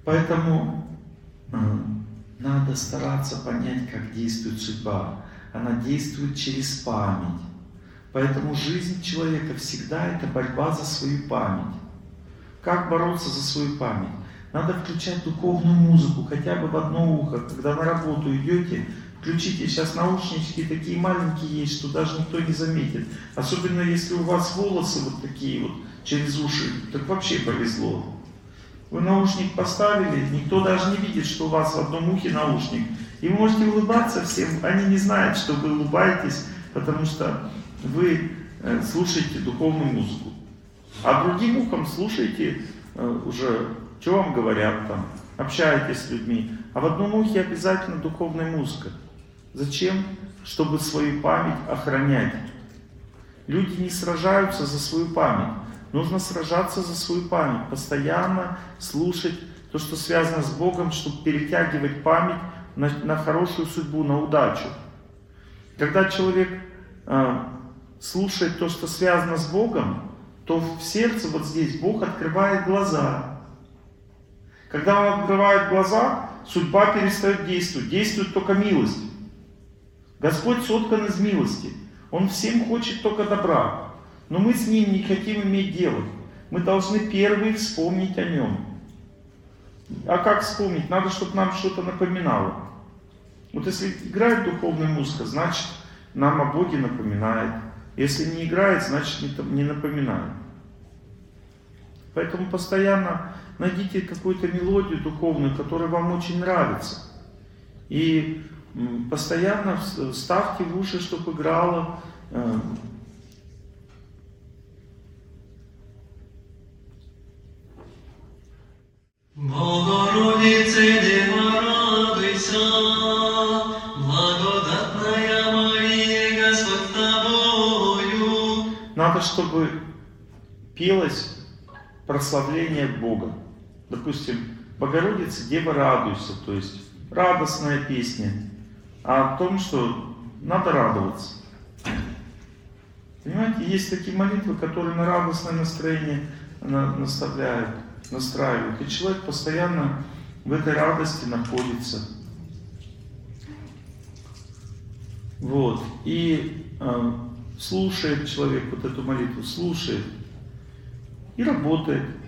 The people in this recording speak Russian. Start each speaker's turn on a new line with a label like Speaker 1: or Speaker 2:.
Speaker 1: Поэтому надо стараться понять, как действует судьба. Она действует через память. Поэтому жизнь человека всегда это борьба за свою память. Как бороться за свою память? Надо включать духовную музыку, хотя бы в одно ухо. Когда на работу идете, включите, сейчас наушнички такие маленькие есть, что даже никто не заметит. Особенно если у вас волосы вот такие вот через уши, так вообще повезло. Вы наушник поставили, никто даже не видит, что у вас в одном ухе наушник. И вы можете улыбаться всем, они не знают, что вы улыбаетесь, потому что вы слушаете духовную музыку. А другим ухом слушаете уже, что вам говорят там, общаетесь с людьми. А в одном ухе обязательно духовная музыка. Зачем? Чтобы свою память охранять. Люди не сражаются за свою память. Нужно сражаться за свою память. Постоянно слушать то, что связано с Богом, чтобы перетягивать память на хорошую судьбу, на удачу. Когда человек слушает то, что связано с Богом, то в сердце вот здесь Бог открывает глаза. Когда Он открывает глаза, судьба перестает действовать. Действует только милость. Господь соткан из милости. Он всем хочет только добра. Но мы с Ним не хотим иметь дело. Мы должны первые вспомнить о Нем. А как вспомнить? Надо, чтобы нам что-то напоминало. Вот если играет духовная музыка, значит нам о Боге напоминает. Если не играет, значит не напоминает. Поэтому постоянно найдите какую-то мелодию духовную, которая вам очень нравится. И постоянно ставьте в уши, чтобы играла.
Speaker 2: Богородице, Дева, радуйся, благодатная Мария, Господь с тобою.
Speaker 1: Надо, чтобы пелось прославление Бога. Допустим, Богородице, Дева, радуйся, то есть радостная песня о том, что надо радоваться. Понимаете, есть такие молитвы, которые на радостное настроение настраивают. И человек постоянно в этой радости находится. Вот. И слушает человек вот эту молитву, слушает и работает.